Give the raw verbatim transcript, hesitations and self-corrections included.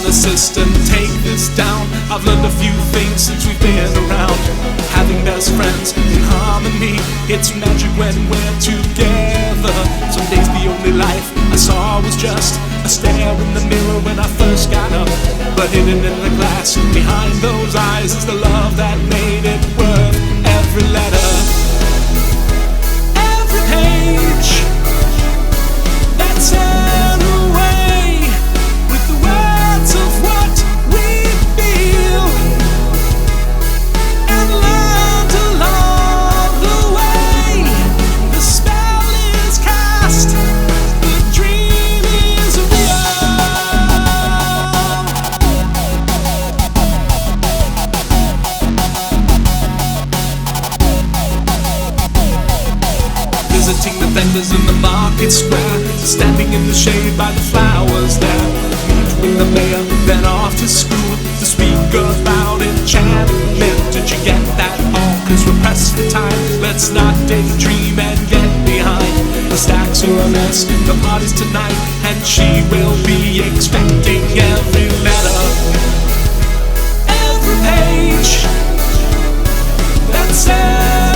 assistant, take this down. I've learned a few things since we've been around. Having best friends in harmony, it's magic when we're together. Some days the only life I saw was just a stare in the mirror when I first got up. But hidden in the glass behind those eyes is the love that made it worth every letter, every page that said away with the words of what we feel, and learned along the way. The spell is cast, the dream is real. Visiting the vendors in the market square, standing in the shade by the flowers there. Meet with the mayor, then off to school to speak about enchantment. Did you get that all? Cause we're pressed for time. Let's not daydream and get behind. The stacks are a mess, the party's tonight, and she will be expecting every letter, every page that says